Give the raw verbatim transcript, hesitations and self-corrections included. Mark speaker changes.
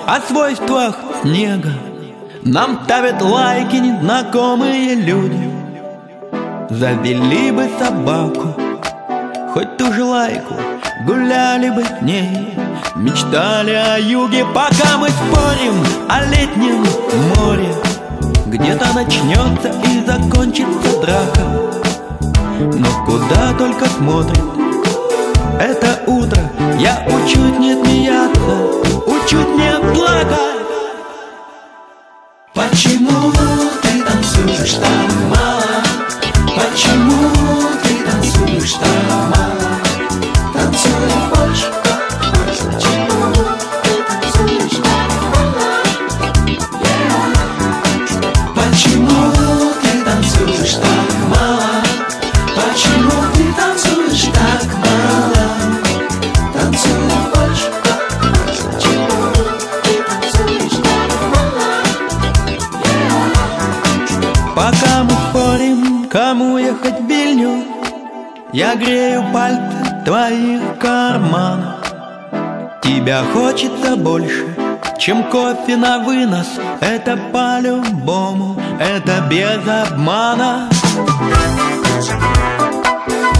Speaker 1: о свойствах снега нам ставят лайки незнакомые люди. Завели бы собаку, хоть ту же лайку, гуляли бы с ней, мечтали о юге. Пока мы спорим о летнем море, где-то начнется и закончится драка. Но куда только смотрит это утро, я учусь не смеяться, учусь не плакать.
Speaker 2: Почему ты танцуешь так мало? Почему ты танцуешь так мало? Танцуй больше. Почему ты танцуешь так мало? Yeah. Почему ты танцуешь так мало? Почему ты танцуешь так мало? Танцуй больше. Почему ты танцуешь так мало? Yeah.
Speaker 1: Пока мы спорим, кому ехать в Вильнюс, я грею пальцы твоих карманов. Тебя хочется больше, чем кофе на вынос. Это по-любому, это без обмана.